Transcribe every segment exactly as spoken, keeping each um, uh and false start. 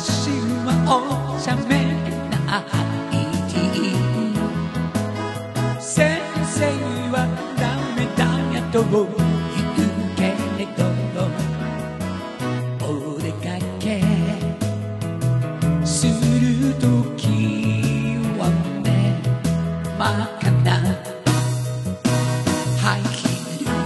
私はお茶目ない先生はダメだやと言うけれどお出かけするときはねまかなハイヒー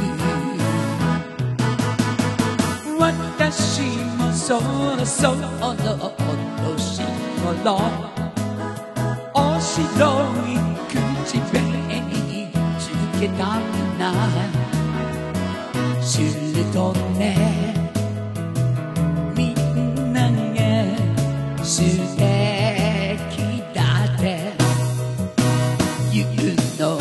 ル私もそろそろお年頃お白い口紅つけたんだするとねみんなが素敵だって言うの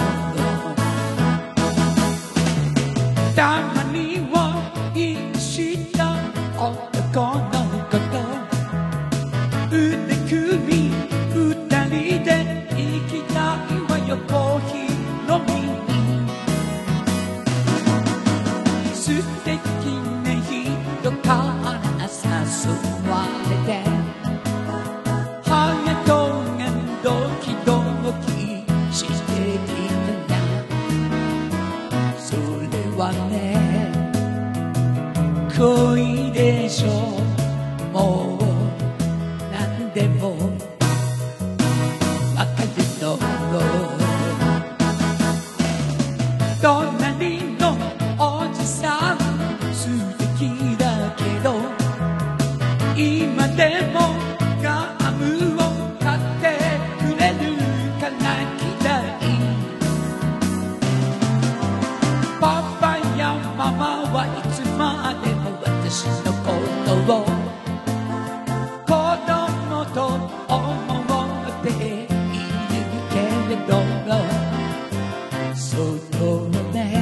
たまにはいいした男の子と腕組み二人で行きたいわよコーヒー飲みに素敵な人から誘われてハートがドキドキしてきたなそれはね恋でしょもう何でもわかるの隣のおじさん素敵だけど今でもガムを買ってくれるから期待パパやママはいつまでも私のことを子供と思っているけれど外をね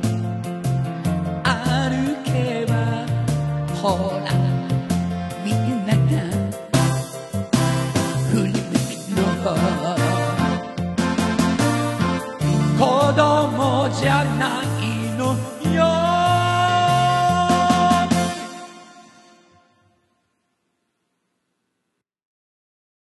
歩けばほらみんなが振り向くの子供じゃないの